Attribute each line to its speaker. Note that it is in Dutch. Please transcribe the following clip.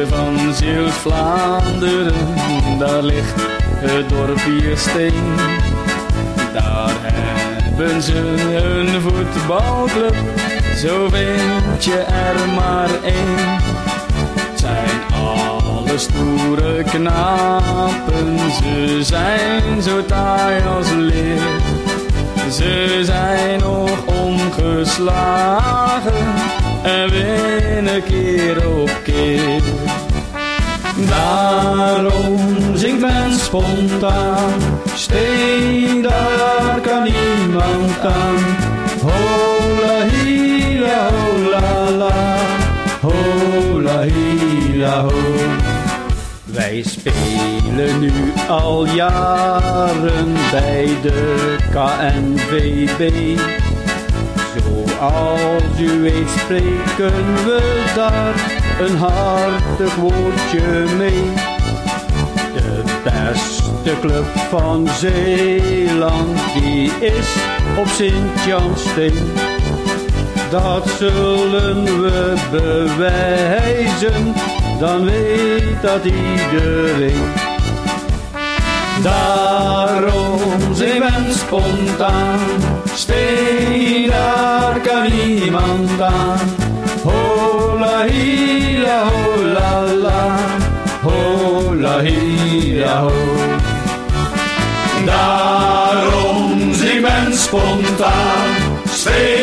Speaker 1: van Zeeuws-Vlaanderen, daar ligt het dorpje Steen. Daar hebben ze een voetbalclub, zo vind je er maar één. Het zijn alle stoere knapen, ze zijn zo taai als leer. Ze zijn nog ongeslagen en winnen keer op keer. Daarom zingt men spontaan, Steen, daar kan niemand aan. Hola hila hola la, hola hila ho. Wij spelen nu al jaren bij de KNVB. Zoals u weet spreken we daar een hartig woordje mee. De beste club van Zeeland, die is op Sint-Jansteen. Dat zullen we bewijzen, dan weet dat iedereen. Daarom zingt men spontaan, Steen, daar kan niemand aan. Hola hila hola la, hola hila ho. Daarom zingt men spontaan, Steen.